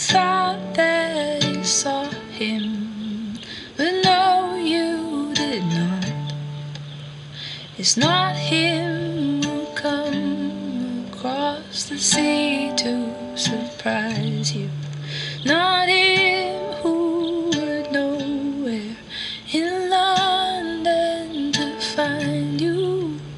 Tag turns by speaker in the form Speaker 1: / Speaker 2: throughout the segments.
Speaker 1: thought that you saw him, but no, you did not. It's not him who come across the sea to surprise you, not him who would know where in London to find you.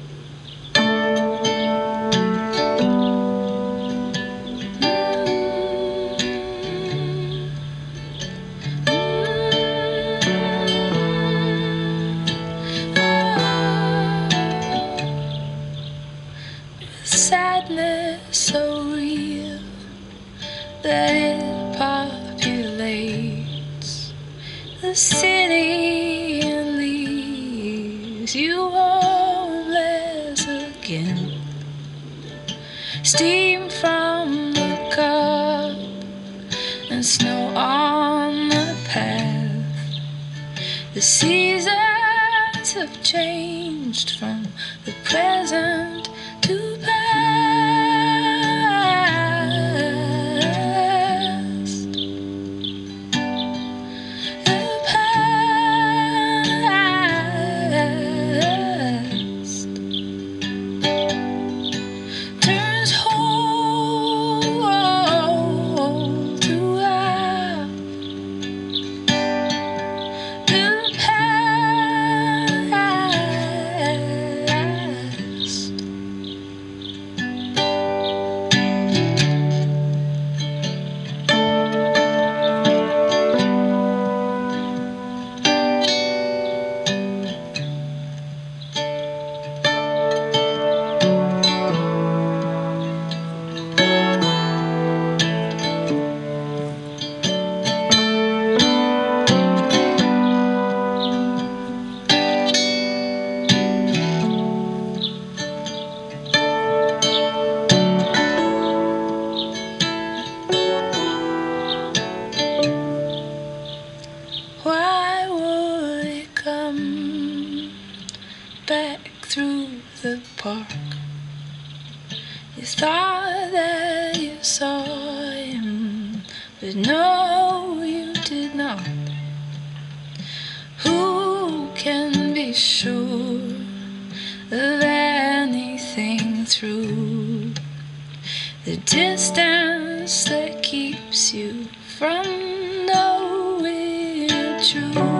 Speaker 1: Sadness so real that it populates the city and leaves you homeless again. Steam from the cup and snow on the path. The seasons have changed from the present to past. The past turns whole to half. The past why would it come back through the park? You thought that you saw him, but no, you did not. Who can be sure of anything through the distance that keeps you from knowing true?